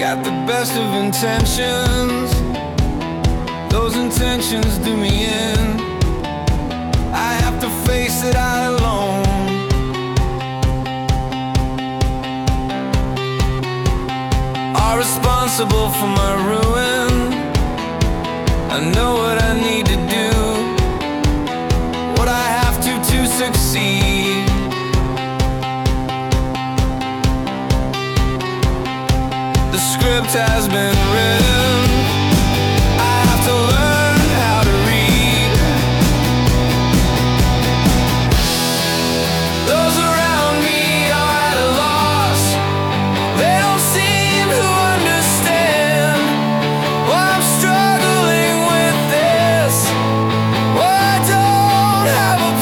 got the best of intentions. Those intentions do me in. I have to face it out alone. Are responsible for my ruin. I know what I need to do, what I have to succeed. The script has been written. I have to learn how to read. Those around me are at a loss. They don't seem to understand why I'm struggling with this, why I don't have a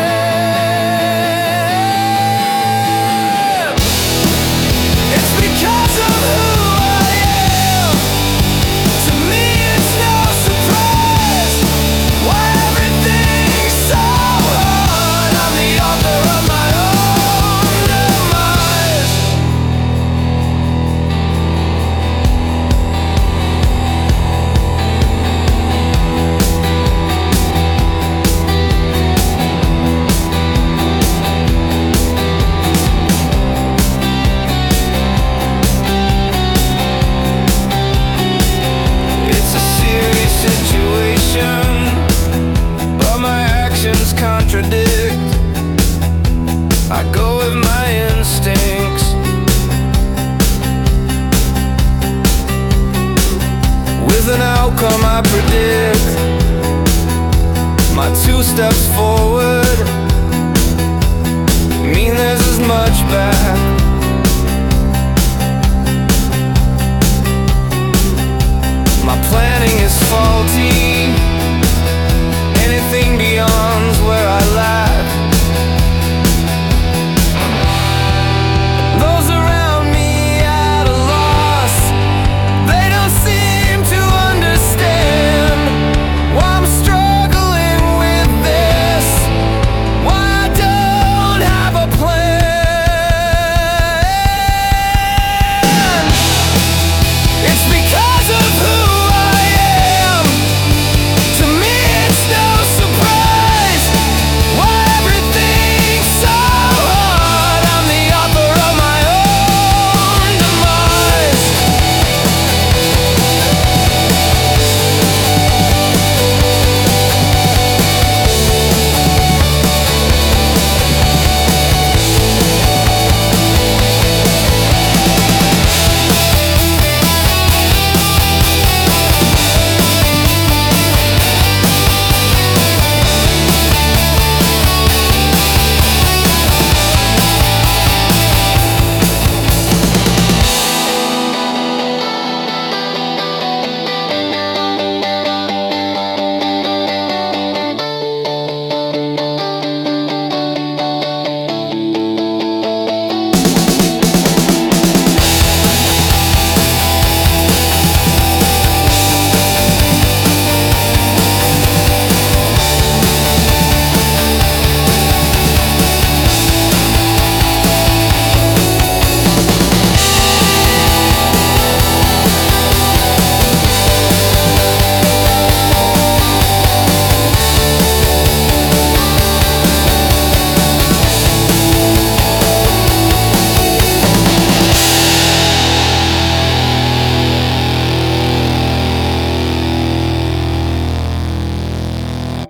plan. It's because of who I am. To me it's no surprise why everything's so hard. I'm the author of my own demise. It's a serious situation, but my actions contradict. I go with my instincts, with an outcome I predict. My 2 steps forward mean there's as much back.